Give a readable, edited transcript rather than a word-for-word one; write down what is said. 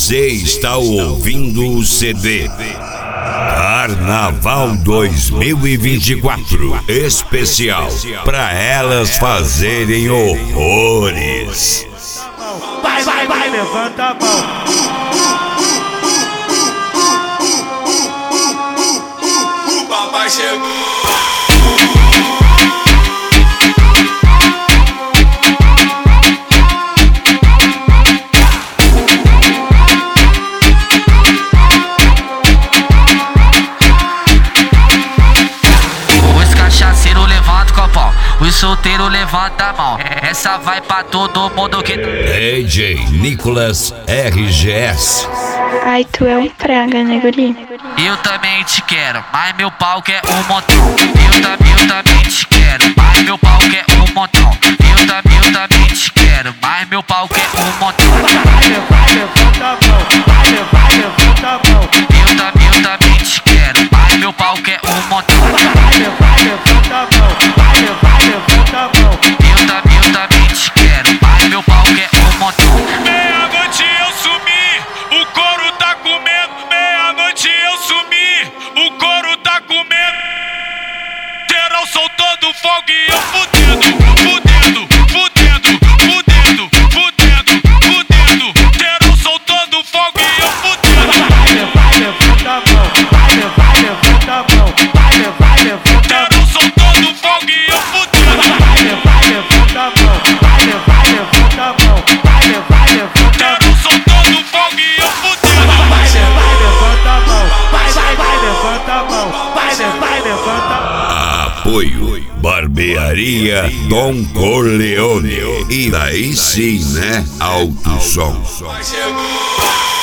Você está ouvindo o CD Carnaval 2024 especial para elas fazerem horrores. Vai, vai, vai, levanta a mão. O papai chegou. Os solteiros levanta a mão, essa vai pra todo mundo que... DJ Nicolas RGS. Ai, tu é um praga, né, guri? Eu também te quero, mas meu pau quer um montão. Eu também te quero, mas meu pau quer um montão. Eu também te quero, mas meu pau quer um montão. Vai, levanta a mão. Vai, levanta a mão. Eu também te quero, mas meu pau quer um montão. Vai, levanta a mão. Vai, levanta a mão. Eu também te quero, mas meu pau quer um montão. Meia-noite eu sumi, o couro tá comendo. Meia-noite eu sumi, o couro tá comendo. Geral soltando fogo e eu fudendo, fudendo, fudendo, fudendo, fudendo, fudendo. Geral soltando fogo e eu fudendo. Vai, levanta a mão. Vai, levanta a mão. Vai, levanta a mão. Geral soltando fogo e eu fudendo. Vai, levanta a mão. Vai, levanta a mão. Vai, levanta a mão. Geral soltando fogo e eu fudendo. Vai, levanta a mão. Vai, levanta a mão. Vai, levanta a mão. Apoio Barbearia Dom Corleone. E daí sim, né? Alto som. Chegou.